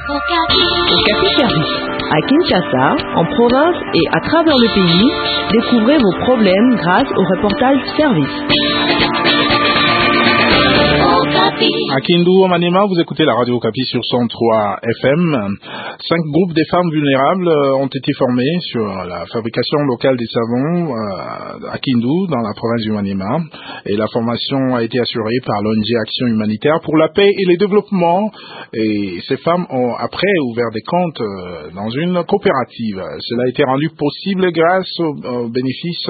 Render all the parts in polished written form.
Okapi Service. À Kinshasa, en province et à travers le pays, découvrez vos problèmes grâce au reportage service. À Kindu, au Maniema, vous écoutez la radio Okapi sur 103 FM. 5 groupes des femmes vulnérables ont été formés sur la fabrication locale des savons à Kindu, dans la province du Maniema. Et la formation a été assurée par l'ONG Action Humanitaire pour la paix et le développement. Et ces femmes ont après ouvert des comptes dans une coopérative. Cela a été rendu possible grâce aux bénéfices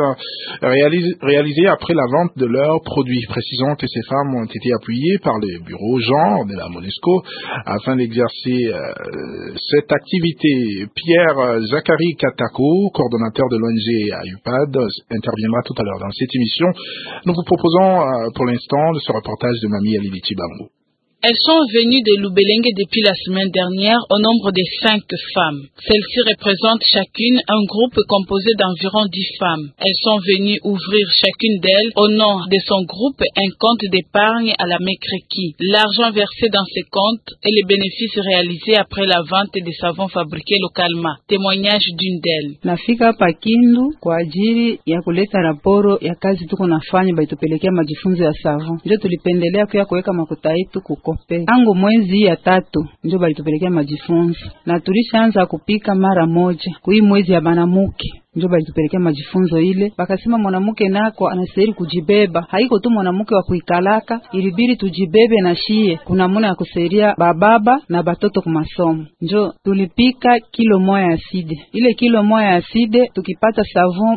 réalisés après la vente de leurs produits. Précisons que ces femmes ont été appuyées par le bureau genre de la MONUSCO afin d'exercer cette activité. Pierre Zachary Katako, coordonnateur de l'ONG à UPAD, interviendra tout à l'heure dans cette émission. Nous vous proposons pour l'instant ce reportage de Mamie Alili Chibango. Elles sont venues de Lubelenge depuis la semaine dernière au nombre de 5 femmes. Celles-ci représentent chacune un groupe composé d'environ 10 femmes. Elles sont venues ouvrir chacune d'elles au nom de son groupe un compte d'épargne à la Mekreki. L'argent versé dans ces comptes et les bénéfices réalisés après la vente des savons fabriqués localement. Témoignage d'une d'elles. Nafika hapa Kindu kwa ajili ya kuleta raporo ya kazi tuko nafanya baitupelekea majifunzo ya savon. Ndio tulipendelea kuweka makuta yetu kuko tangu mwezi ya 3 ndio balitupelekea majifunzo na tulishaanza kupika mara moja kui mwezi ya banamuke ndio balitupelekea majifunzo ile. Bakasema mwanamke nako anastahili kujibeba, haiko tu mwanamke wa kuikalaka, ilibidi tujibebe na shie kuna muna ya kusaidia bababa na batoto kwa masomo. Ndio tulipika kilo moja ya aside. Ile kilo moja ya aside tukipata savon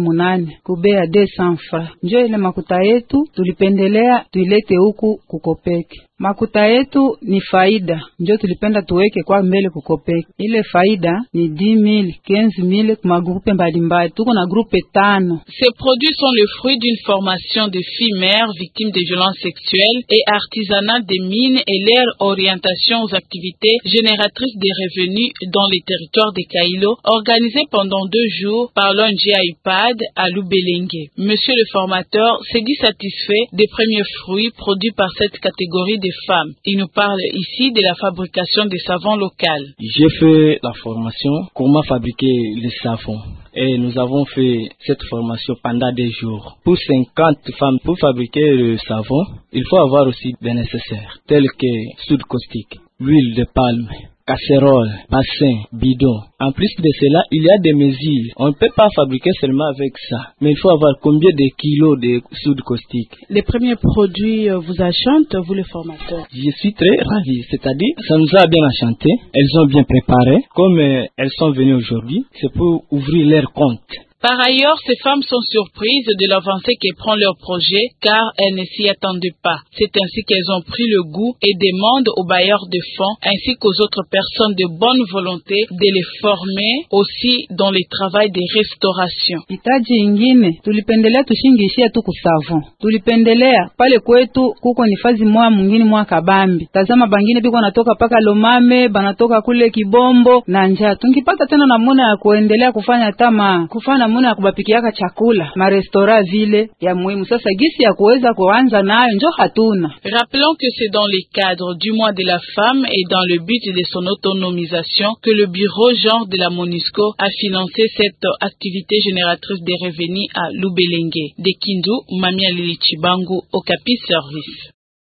8 kubea 200 francs. Ndio ile makuta yetu tulipendelea tuilete huku kukopeke. Makuta yetu ni faida, ndio tulipenda tuweke kwa mbele kukopeke. Ile faida ni 10,000, 15,000 kwa magrupe mbalimbali. Tuko na grupe 5. Ces produits sont le fruit d'une formation de filles mères victimes de violences sexuelles et artisanat des mines et leur orientation aux activités génératrices de revenus dans les territoires de Kailo, organisée pendant 2 jours par l'ONG UPAD à Lubelenge. Monsieur le formateur s'est dit satisfait des premiers fruits produits par cette catégorie de femmes. Il nous parle ici de la fabrication des savons locaux. J'ai fait la formation comment fabriquer les savons. Et nous avons fait cette formation pendant 2 jours. Pour 50 femmes, pour fabriquer le savon, il faut avoir aussi des nécessaires, tels que soude caustique, huile de palme, casserole, bassin, bidon. En plus de cela, il y a des mesures. On ne peut pas fabriquer seulement avec ça, mais il faut avoir combien de kilos de soude caustique. Les premiers produits vous enchantent, vous les formateurs? Je suis très ravi, c'est-à-dire ça nous a bien enchanté. Elles ont bien préparé. Comme elles sont venues aujourd'hui, c'est pour ouvrir leur compte. Par ailleurs, ces femmes sont surprises de l'avancée que prend leur projet car elles ne s'y attendaient pas. C'est ainsi qu'elles ont pris le goût et demandent aux bailleurs de fonds ainsi qu'aux autres personnes de bonne volonté de les former aussi dans le travail de restauration. Itaji ingine, tulipendelea tushingishia tu kusavon. Tulipendelea pale kwetu kuko nifazi mwa mwingine mwa kabambi. Tazama bangine biko natoka paka Lomame, banatoka kule Kibombo na njaa. Tungipata tena namuna ya kuendelea kufanya tama, kufanya muna kubapikiaka chakula marestora vile ya muhimu. Sasa gisi ya kuweza kuanza nayo njo hatuna. Rappelons que c'est dans le cadre du mois de la femme et dans le but de son autonomisation que le bureau genre de la MONUSCO a financé cette activité génératrice de revenus à Lubelenge. De Kindu, Mamie Alili Chibango, Okapi Service.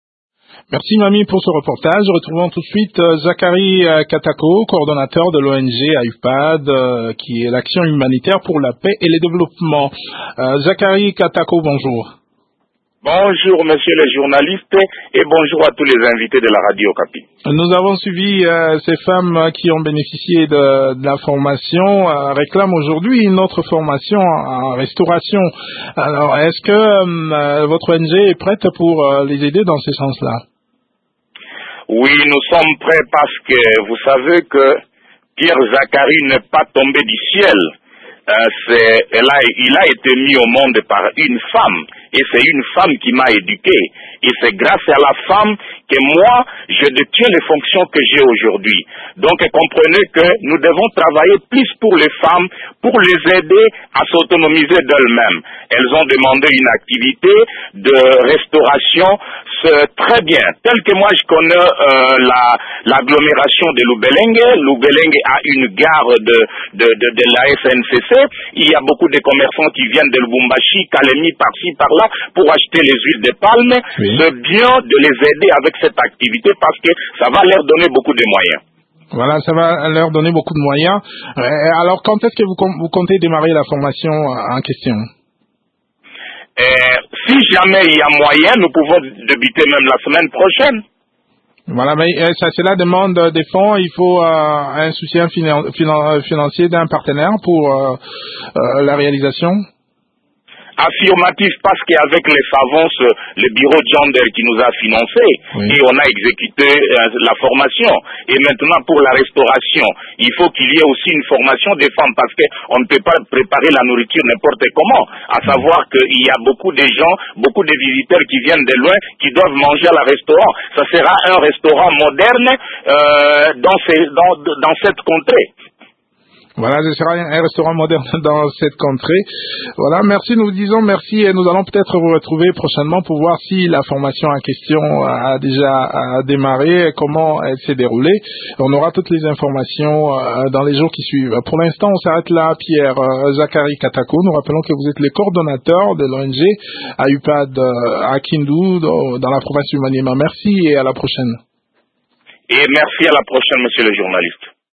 Merci Mamie pour ce reportage. Retrouvons tout de suite Zachary Katako, coordonnateur de l'ONG à UPAD, qui est l'action humanitaire pour la paix et le développement. Zachary Katako, bonjour. Bonjour monsieur le journaliste et bonjour à tous les invités de la radio Okapi. Nous avons suivi ces femmes qui ont bénéficié de la formation, réclament aujourd'hui une autre formation en restauration. Alors est-ce que votre ONG est prête pour les aider dans ce sens-là? Oui, nous sommes prêts parce que vous savez que Pierre Zachary n'est pas tombé du ciel. Il a été mis au monde par une femme et c'est une femme qui m'a éduqué. Et c'est grâce à la femme que moi, je détiens les fonctions que j'ai aujourd'hui. Donc, comprenez que nous devons travailler plus pour les femmes, pour les aider à s'autonomiser d'elles-mêmes. Elles ont demandé une activité de restauration, c'est très bien. Tel que moi, je connais l'agglomération de Lubelenge. Lubelenge a une gare de la SNCC. Il y a beaucoup de commerçants qui viennent de Lubumbashi, Kalemi, par-ci, par-là, pour acheter les huiles de palme. Oui. C'est bien de les aider avec cette activité parce que ça va leur donner beaucoup de moyens. Voilà, ça va leur donner beaucoup de moyens. Alors, quand est-ce que vous comptez démarrer la formation en question? Si jamais il y a moyen, nous pouvons débuter même la semaine prochaine. Voilà, mais cela demande des fonds. Il faut un soutien financier d'un partenaire pour la réalisation. Affirmatif, parce qu'avec les savons, le bureau Gender qui nous a financé, oui. Et on a exécuté la formation. Et maintenant, pour la restauration, il faut qu'il y ait aussi une formation des femmes, parce qu'on ne peut pas préparer la nourriture n'importe comment. À savoir qu'il y a beaucoup de gens, beaucoup de visiteurs qui viennent de loin, qui doivent manger à la restaurant. Ça sera un restaurant moderne dans cette contrée. Voilà, ce sera un restaurant moderne dans cette contrée. Voilà, merci, nous disons merci et nous allons peut-être vous retrouver prochainement pour voir si la formation en question a déjà démarré, comment elle s'est déroulée. On aura toutes les informations dans les jours qui suivent. Pour l'instant, on s'arrête là. Pierre Zakari Katako, nous rappelons que vous êtes le coordonnateur de l'ONG AUPAD à Kindu, dans la province du Maniema. Merci et à la prochaine. Et merci, à la prochaine, monsieur le journaliste.